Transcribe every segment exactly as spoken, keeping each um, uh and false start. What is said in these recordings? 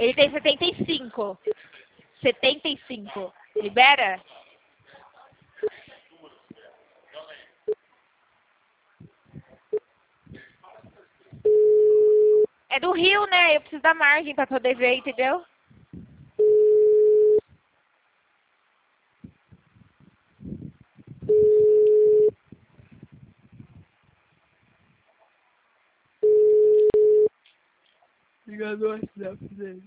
Ele tem setenta e cinco. setenta e cinco. Libera? É do Rio, né? Eu preciso da margem pra poder ver, entendeu? Ligado o WhatsApp dele.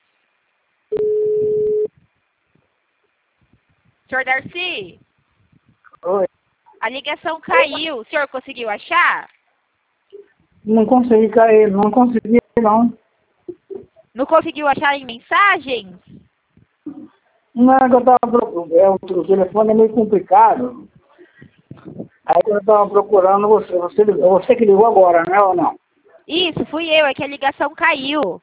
Senhor Darcy? Oi. A ligação caiu. O senhor conseguiu achar? Não consegui cair, não consegui não. Não conseguiu achar em mensagens? Não é que eu tava procurando, é, o telefone é meio complicado. Aí eu tava procurando você, você, você que ligou agora, né ou não? Isso, fui eu, é que a ligação caiu.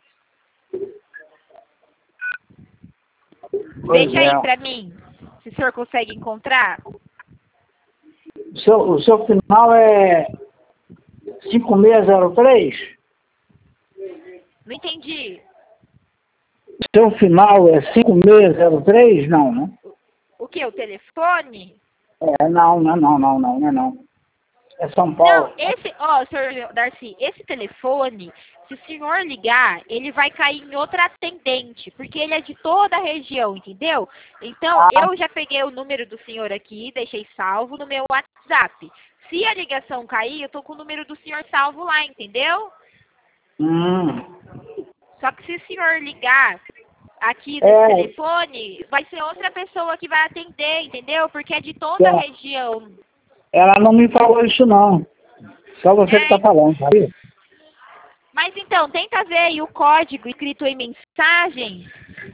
Pois Veja é. aí pra mim, se o senhor consegue encontrar. O seu, o seu final é cinco seis zero três? Não entendi. O seu final é cinco seis zero três? Não, né? O que? O telefone? É, não, não, não, não, não, não, é não. É São Paulo. Não, esse, ó, senhor Darcy, esse telefone, se o senhor ligar, ele vai cair em outra atendente, porque ele é de toda a região, entendeu? Então, Ah, eu já peguei o número do senhor aqui, deixei salvo no meu WhatsApp. Se a ligação cair, eu tô com o número do senhor salvo lá, entendeu? hum. Só que se o senhor ligar aqui nesse É, telefone, vai ser outra pessoa que vai atender, entendeu? Porque é de toda a é, região. ela não me falou isso não. Só você que É, tá falando, sabe? mas então, tenta ver aí o código escrito em mensagem.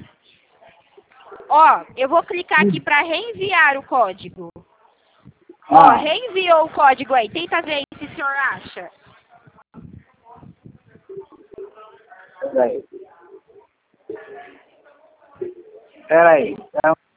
Ó, eu vou clicar aqui para reenviar o código. Ó, Ah, reenviou o código aí. Tenta ver aí se o senhor acha. peraí. Peraí.